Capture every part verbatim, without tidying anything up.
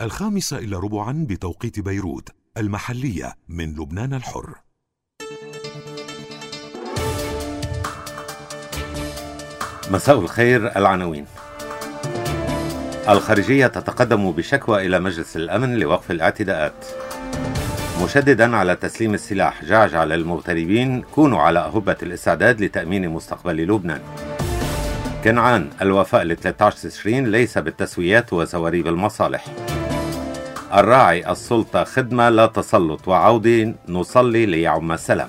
الخامسة إلى ربعا بتوقيت بيروت المحلية من لبنان الحر. مساء الخير. العناوين: الخارجية تتقدم بشكوى إلى مجلس الأمن لوقف الاعتداءات. مشددا على تسليم السلاح جعجع للمغتربين، كونوا على أهبة الاستعداد لتأمين مستقبل لبنان. كنعان: الوفاء ل ثلاثة عشر تشرين ليس بالتسويات وزواريب المصالح. الراعي: السلطة خدمة لا تسلط، وعودي نصلي ليعم السلام.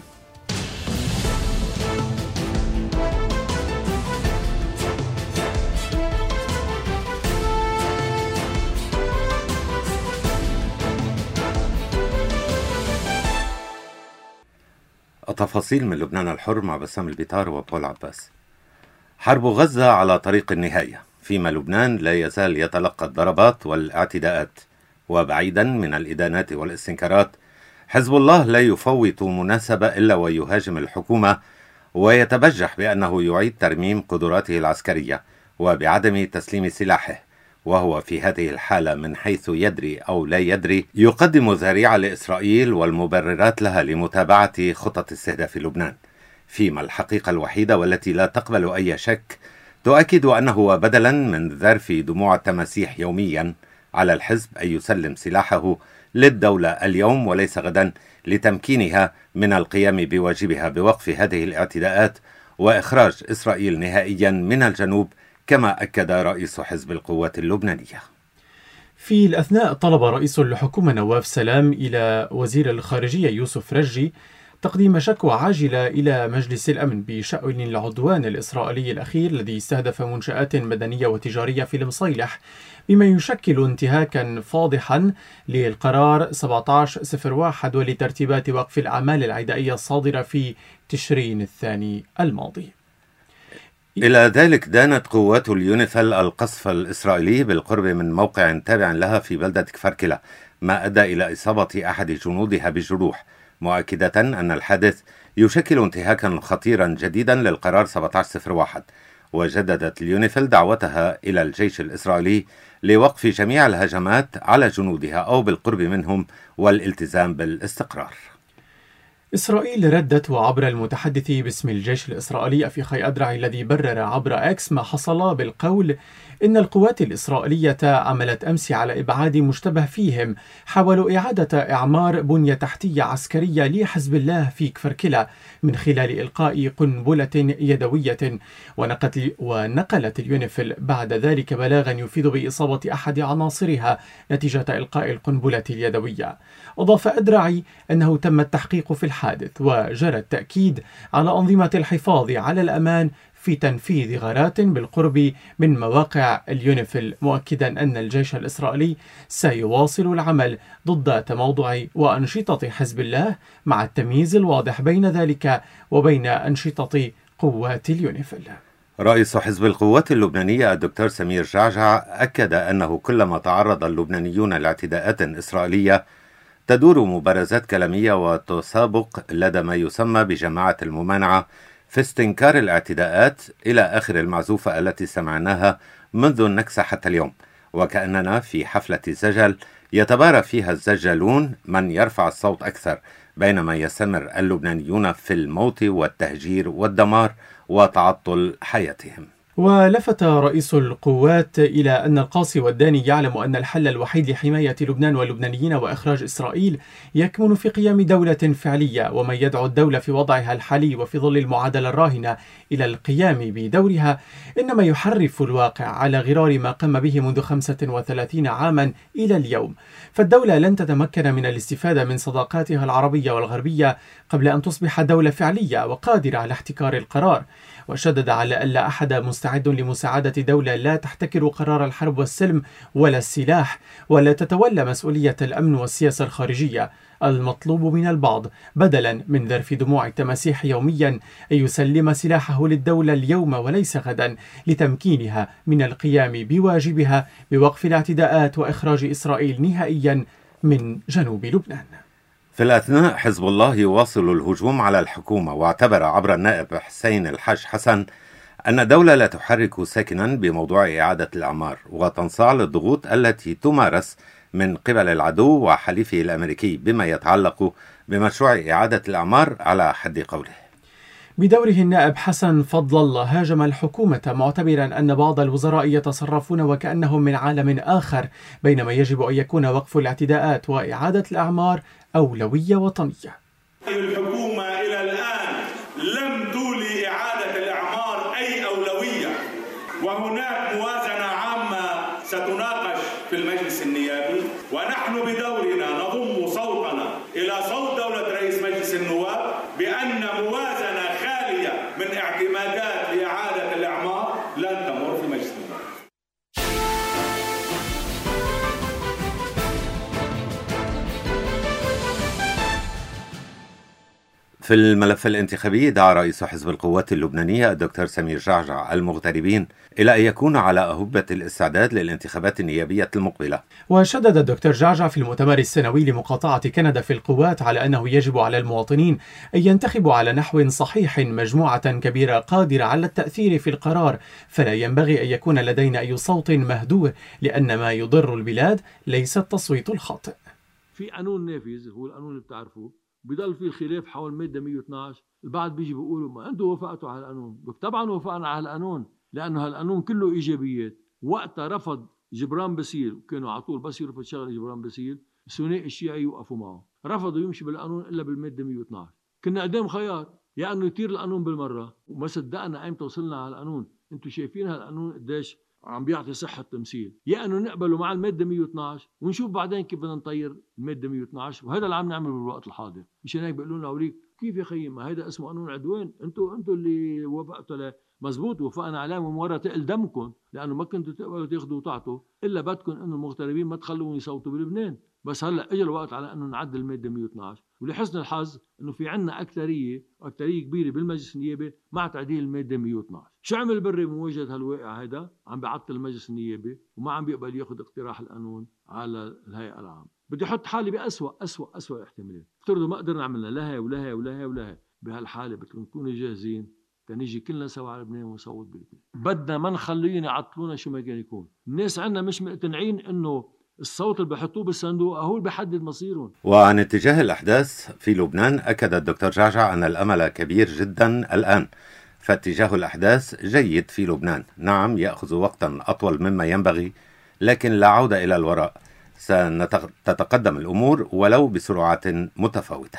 التفاصيل من لبنان الحر مع بسام البيطار وبول عباس. حرب غزة على طريق النهاية، فيما لبنان لا يزال يتلقى الضربات والاعتداءات. وبعيدا من الإدانات والاستنكارات، حزب الله لا يفوت مناسبة إلا ويهاجم الحكومة ويتبجح بأنه يعيد ترميم قدراته العسكرية وبعدم تسليم سلاحه، وهو في هذه الحالة من حيث يدري أو لا يدري يقدم ذريعة لإسرائيل والمبررات لها لمتابعة خطط استهداف لبنان، فيما الحقيقة الوحيدة والتي لا تقبل أي شك تؤكد أنه بدلا من ذرف دموع التماسيح يوميا على الحزب أن يسلم سلاحه للدولة اليوم وليس غدا، لتمكينها من القيام بواجبها بوقف هذه الاعتداءات وإخراج إسرائيل نهائيا من الجنوب، كما أكد رئيس حزب القوات اللبنانية. في الأثناء طلب رئيس الحكومة نواف سلام إلى وزير الخارجية يوسف رجي تقديم شكوى عاجلة إلى مجلس الأمن بشأن العدوان الإسرائيلي الأخير الذي استهدف منشآت مدنية وتجارية في المصيلح، بما يشكل انتهاكا فاضحا للقرار سبعة عشر صفر واحد ولترتيبات وقف الأعمال العدائية الصادرة في تشرين الثاني الماضي. إلى ذلك دانت قوات اليونيفيل القصف الإسرائيلي بالقرب من موقع تابع لها في بلدة كفركلة، ما أدى إلى إصابة أحد جنودها بالجروح، مؤكدة أن الحادث يشكل انتهاكا خطيرا جديدا للقرار سبعة عشر صفر واحد. وجددت اليونيفيل دعوتها إلى الجيش الإسرائيلي لوقف جميع الهجمات على جنودها أو بالقرب منهم والالتزام بالاستقرار. إسرائيل ردت وعبر المتحدث باسم الجيش الإسرائيلي أفيخاي أدرعي الذي برر عبر إكس ما حصل بالقول إن القوات الإسرائيلية عملت أمس على إبعاد مشتبه فيهم حاولوا إعادة إعمار بنية تحتية عسكرية لحزب الله في كفركلة من خلال إلقاء قنبلة يدوية. ونقلت, ونقلت اليونيفيل بعد ذلك بلاغا يفيد بإصابة أحد عناصرها نتيجة إلقاء القنبلة اليدوية. أضاف أدرعي أنه تم التحقيق في الحادث وجرى التأكيد على أنظمة الحفاظ على الأمان في تنفيذ غارات بالقرب من مواقع اليونيفيل، مؤكدا أن الجيش الإسرائيلي سيواصل العمل ضد تموضع وأنشطة حزب الله مع التمييز الواضح بين ذلك وبين أنشطة قوات اليونيفيل. رئيس حزب القوات اللبنانية الدكتور سمير جعجع أكد أنه كلما تعرض اللبنانيون لاعتداءات إسرائيلية تدور مبارزات كلامية وتسابق لدى ما يسمى بجماعة الممانعة في استنكار الاعتداءات إلى آخر المعزوفة التي سمعناها منذ النكسة حتى اليوم، وكأننا في حفلة زجل يتبارى فيها الزجالون من يرفع الصوت أكثر، بينما يستمر اللبنانيون في الموت والتهجير والدمار وتعطل حياتهم. ولفت رئيس القوات إلى أن القاصي والداني يعلم أن الحل الوحيد لحماية لبنان واللبنانيين وإخراج إسرائيل يكمن في قيام دولة فعلية، ومن يدعو الدولة في وضعها الحالي وفي ظل المعادلة الراهنة إلى القيام بدورها إنما يحرف الواقع على غرار ما قام به منذ خمسة وثلاثين عاما إلى اليوم. فالدولة لن تتمكن من الاستفادة من صداقاتها العربية والغربية قبل أن تصبح دولة فعلية وقادرة على احتكار القرار. وشدد على أن لا أحد مستعد لمساعدة دولة لا تحتكر قرار الحرب والسلم ولا السلاح ولا تتولى مسؤولية الأمن والسياسة الخارجية. المطلوب من البعض بدلا من ذرف دموع التماسيح يوميا أن يسلم سلاحه للدولة اليوم وليس غدا، لتمكينها من القيام بواجبها بوقف الاعتداءات وإخراج إسرائيل نهائيا من جنوب لبنان. في الأثناء حزب الله يواصل الهجوم على الحكومة، واعتبر عبر النائب حسين الحاج حسن أن الدولة لا تحرك ساكنا بموضوع إعادة الأعمار وتنصاع للضغوط التي تمارس من قبل العدو وحليفه الأمريكي بما يتعلق بمشروع إعادة الأعمار على حد قوله. بدوره النائب حسن فضل الله هاجم الحكومة معتبرا أن بعض الوزراء يتصرفون وكأنهم من عالم آخر، بينما يجب أن يكون وقف الاعتداءات وإعادة الأعمار أولوية وطنية. الحكومة إلى الآن لم تولي إعادة الأعمار أي أولوية، وهناك موازنة عامة ستناقش في المجلس النيابي، ونحن بدورنا نضم صوتنا إلى صوت دولة رئيس مجلس النواب بأن موازنة خالية من اعتمادات لإعادة الأعمار لن تمر في مجلس النواب. في الملف الانتخابي دعا رئيس حزب القوات اللبنانية الدكتور سمير جعجع المغتربين إلى أن يكونوا على أهبة الاستعداد للانتخابات النيابية المقبلة. وشدد الدكتور جعجع في المؤتمر السنوي لمقاطعة كندا في القوات على أنه يجب على المواطنين أن ينتخبوا على نحو صحيح مجموعة كبيرة قادرة على التأثير في القرار، فلا ينبغي أن يكون لدينا أي صوت مهدور، لأن ما يضر البلاد ليس التصويت الخاطئ. في قانون نافذ هو القانون اللي بتعرفوه، بضل في الخلاف حول مادة مية واثناشر. البعض بيجي بيقولوا ما انتم وافقتوا على القانون. طبعا وافقنا على القانون لانه هالقانون كله ايجابيات. وقتها رفض جبران باسيل، وكانوا على طول بس يرفض شغله جبران باسيل الثنائي الشيعي يوقفوا معه، رفضوا يمشي بالقانون الا بالماده مية واثناشر. كنا قدام خيار، يا يعني انه يطير القانون بالمره، وما صدقنا ايمتى وصلنا على القانون. انتم شايفين هالقانون قديش عم بيعطي صحة تمثيل، يا انه نقبله مع المادة مية واثناشر ونشوف بعدين كيف بدنا نطير المادة مية واثناشر، وهذا اللي عم نعمله بالوقت الحاضر. مشان هيك بيقولوا لنا اوريك كيف يا خيي، ما هيدا اسمه قانون عدوان، انتم انتم اللي وافقتوا له. مزبوط وافقنا عليه ومن ورا تقل دمكم، لانه ما كنتوا تقبلوا تاخذوا وتعطوا الا بدكم انه المغتربين ما تخلوهم يصوتوا بلبنان. بس هلا اجى الوقت على انه نعدل الماده مية واثناشر، ولحسن الحظ انه في عندنا اكثريه واكثريه كبيره بالمجلس النيابي مع تعديل الماده مية واثناشر. شو عمل بري بمواجهه هالواقع هذا؟ عم بيعطل المجلس النيابي وما عم بيقبل ياخذ اقتراح القانون على الهيئه العامه. بدي احط حالي باسوا اسوا اسوا احتمالات. افترضوا ما قدرنا نعملها لا هي ولا هي ولا هي ولا هي، بهالحاله بدكم نكونوا جاهزين تنيجي كلنا سوا على لبنان ونصوت بلبنان. بدنا ما نخليهم يعطلونا شو ما كان يكون. الناس عندنا مش مقتنعين انه الصوت اللي بحطوه بالصندوق هو اللي بحدد مصيرهم. وعن اتجاه الأحداث في لبنان أكد الدكتور جعجع أن الأمل كبير جدا الآن، فاتجاه الأحداث جيد في لبنان. نعم يأخذ وقتا أطول مما ينبغي، لكن لا عودة إلى الوراء، ستتقدم الأمور ولو بسرعات متفاوتة.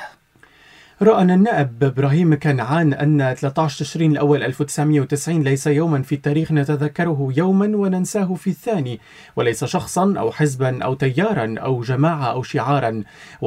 رأى النائب إبراهيم كنعان أن ثلاثة عشر تشرين الأول ألف وتسعمائة وتسعين ليس يوما في التاريخ نتذكره يوما وننساه في الثاني، وليس شخصا أو حزبا أو تيارا أو جماعة أو شعارا.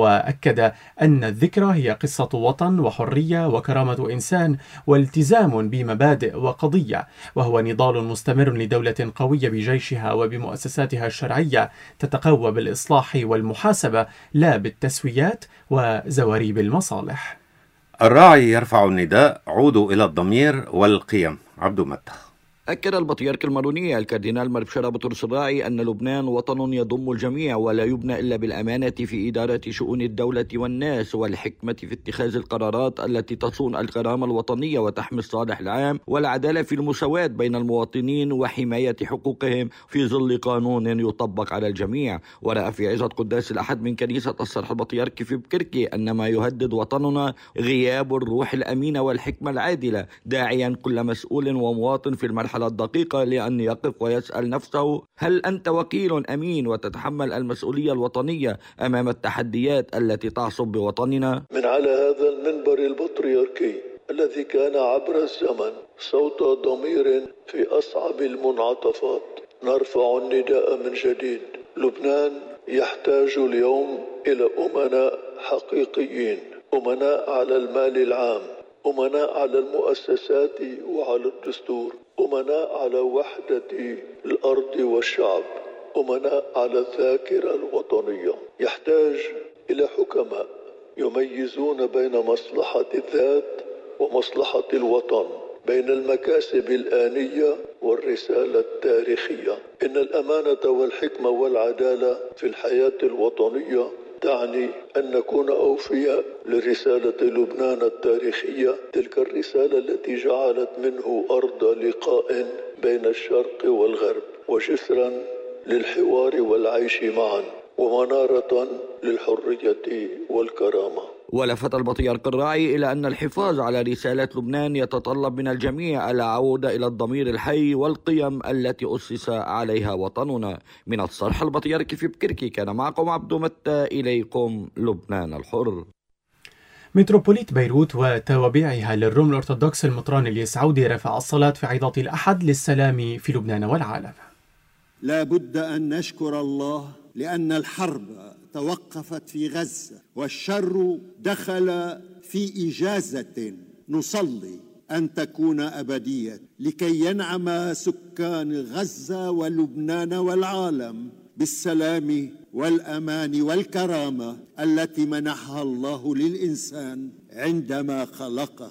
وأكد أن الذكرى هي قصة وطن وحرية وكرامة إنسان والتزام بمبادئ وقضية، وهو نضال مستمر لدولة قوية بجيشها وبمؤسساتها الشرعية تتقوى بالإصلاح والمحاسبة لا بالتسويات وزواريب المصالح. الراعي يرفع النداء، عودوا إلى الضمير والقيم. عبدو متى. أكد البطريرك المارونية الكاردينال مربشرة بطرس الراعي أن لبنان وطن يضم الجميع ولا يبنى إلا بالأمانة في إدارة شؤون الدولة والناس والحكمة في اتخاذ القرارات التي تصون الكرامة الوطنية وتحمي الصالح العام والعدالة في المساواة بين المواطنين وحماية حقوقهم في ظل قانون يطبق على الجميع. ورأى في عظة قداس الأحد من كنيسة الصرح البطريركي في بكركي أن ما يهدد وطننا غياب الروح الأمينة والحكمة العادلة، داعيا كل مسؤول ومواطن في المرحلة الدقيقة لأن يقف ويسأل نفسه: هل أنت وكيل أمين وتتحمل المسؤولية الوطنية أمام التحديات التي تعصب بوطننا؟ من على هذا المنبر البطريركي الذي كان عبر الزمن صوت ضمير في أصعب المنعطفات نرفع النداء من جديد. لبنان يحتاج اليوم إلى أمناء حقيقيين، أمناء على المال العام، أمناء على المؤسسات وعلى الدستور، أمناء على وحدة الأرض والشعب، أمناء على الذاكرة الوطنية. يحتاج إلى حكماء يميزون بين مصلحة الذات ومصلحة الوطن، بين المكاسب الآنية والرسالة التاريخية. إن الأمانة والحكمة والعدالة في الحياة الوطنية تعني أن نكون أوفياء لرسالة لبنان التاريخية، تلك الرسالة التي جعلت منه أرض لقاء بين الشرق والغرب وجسرا للحوار والعيش معا. ومنارة للحرية والكرامة. ولفت البطريرك الراعي إلى أن الحفاظ على رسالة لبنان يتطلب من الجميع العودة إلى الضمير الحي والقيم التي أسس عليها وطننا. من الصرح البطريركي في بكركي، كان معكم عبدو متى، إليكم لبنان الحر. متروبوليت بيروت وتوابعها للروم الأرثوذكس المطران الياس عودي رفع الصلاة في عظات الأحد للسلام في لبنان والعالم. لا بد أن نشكر الله لأن الحرب توقفت في غزة والشر دخل في إجازة نصلي أن تكون أبدية لكي ينعم سكان غزة ولبنان والعالم بالسلام والأمان والكرامة التي منحها الله للإنسان عندما خلقه.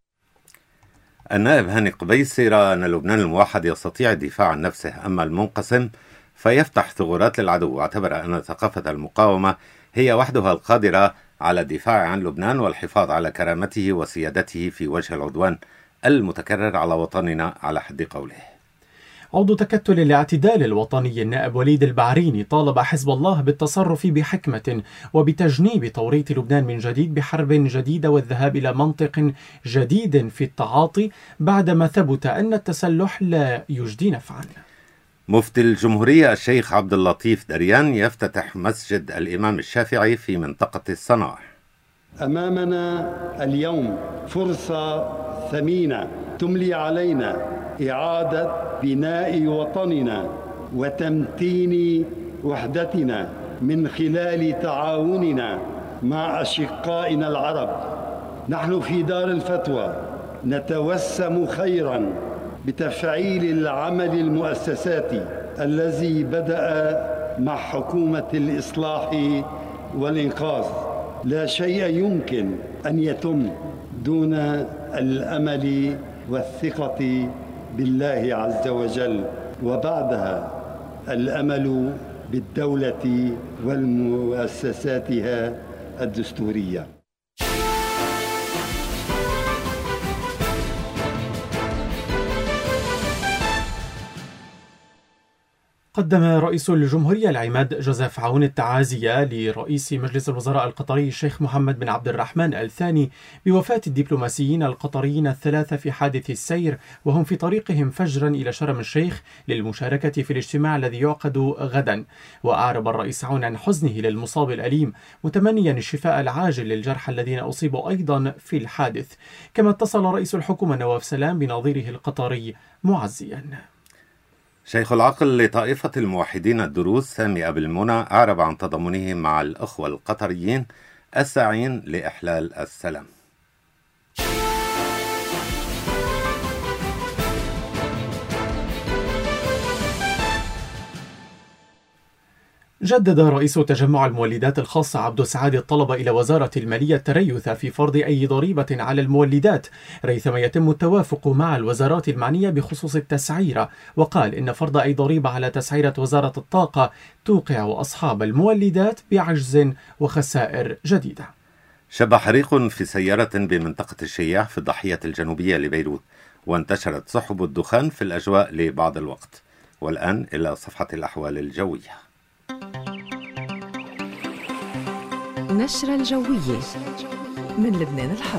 النائب هاني قبيس يرى أن لبنان الموحد يستطيع الدفاع عن نفسه، أما المنقسم فيفتح ثغرات للعدو، واعتبر أن ثقافة المقاومة هي وحدها القادرة على الدفاع عن لبنان والحفاظ على كرامته وسيادته في وجه العدوان المتكرر على وطننا على حد قوله. عضو تكتل الاعتدال الوطني النائب وليد البعريني طالب حزب الله بالتصرف بحكمة وبتجنيب توريط لبنان من جديد بحرب جديدة والذهاب إلى منطق جديد في التعاطي بعدما ثبت أن التسلح لا يجدي نفعا. مفتي الجمهورية الشيخ عبد اللطيف دريان يفتتح مسجد الإمام الشافعي في منطقة الصناع. أمامنا اليوم فرصة ثمينة تملي علينا إعادة بناء وطننا وتمتين وحدتنا من خلال تعاوننا مع أشقائنا العرب. نحن في دار الفتوى نتوسم خيرا بتفعيل العمل المؤسساتي الذي بدأ مع حكومة الإصلاح والإنقاذ. لا شيء يمكن أن يتم دون الأمل والثقة بالله عز وجل، وبعدها الأمل بالدولة ومؤسساتها الدستورية. قدم رئيس الجمهورية العماد جوزيف عون التعازي لرئيس مجلس الوزراء القطري الشيخ محمد بن عبد الرحمن الثاني بوفاة الدبلوماسيين القطريين الثلاثة في حادث السير وهم في طريقهم فجرا إلى شرم الشيخ للمشاركة في الاجتماع الذي يعقد غدا. وأعرب الرئيس عون عن حزنه للمصاب الأليم متمنيا الشفاء العاجل للجرحى الذين أصيبوا أيضا في الحادث. كما اتصل رئيس الحكومة نواف سلام بنظيره القطري معزيا. شيخ العقل لطائفة الموحدين الدروز سامي أبو المنى أعرب عن تضامنه مع الأخوة القطريين الساعين لإحلال السلام. جدد رئيس تجمع المولدات الخاصة عبد السعاد الطلب إلى وزارة المالية التريث في فرض أي ضريبة على المولدات ريثما يتم التوافق مع الوزارات المعنية بخصوص التسعيرة، وقال إن فرض أي ضريبة على تسعيرة وزارة الطاقة توقع أصحاب المولدات بعجز وخسائر جديدة. شب حريق في سيارة بمنطقة الشياع في الضاحية الجنوبية لبيروت، وانتشرت سحب الدخان في الأجواء لبعض الوقت. والآن إلى صفحة الأحوال الجوية. نشرة الجوية من لبنان الحر.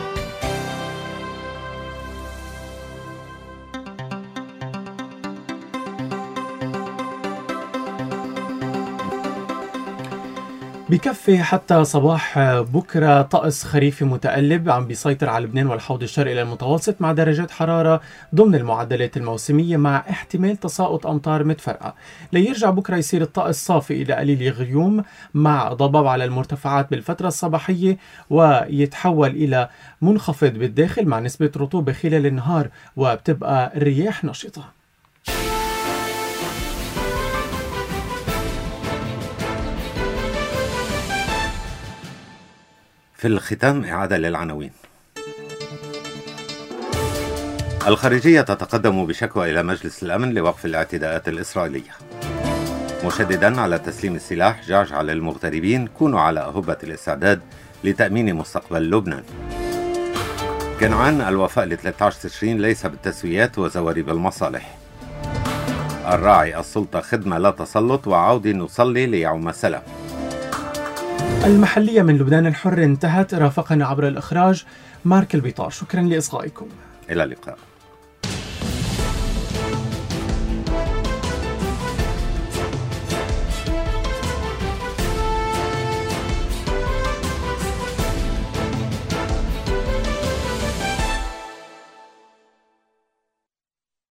بكفي حتى صباح بكرة طقس خريفي متقلب عم بيسيطر على لبنان والحوض الشرقي للمتوسط مع درجات حرارة ضمن المعدلات الموسمية مع احتمال تساقط أمطار متفرقة. ليرجع بكرة يصير الطقس صافي إلى قليل غيوم مع ضباب على المرتفعات بالفترة الصباحية ويتحول إلى منخفض بالداخل مع نسبة رطوبة خلال النهار وبتبقى الرياح نشطة. في الختام إعادة للعناوين. الخارجية تتقدم بشكوى إلى مجلس الأمن لوقف الاعتداءات الإسرائيلية. مشددا على تسليم السلاح جعجع على المغتربين كونوا على أهبة الاستعداد لتأمين مستقبل لبنان. كنعان الوفاء ل ثلاثة عشر تشرين ليس بالتسويات وزوارب المصالح. الراعي السلطة خدمة لا تسلط، وعودة نصلي ليعم السلام. المحلية من لبنان الحر انتهت. رافقنا عبر الإخراج مارك البيطار. شكرا لإصغائكم. إلى اللقاء.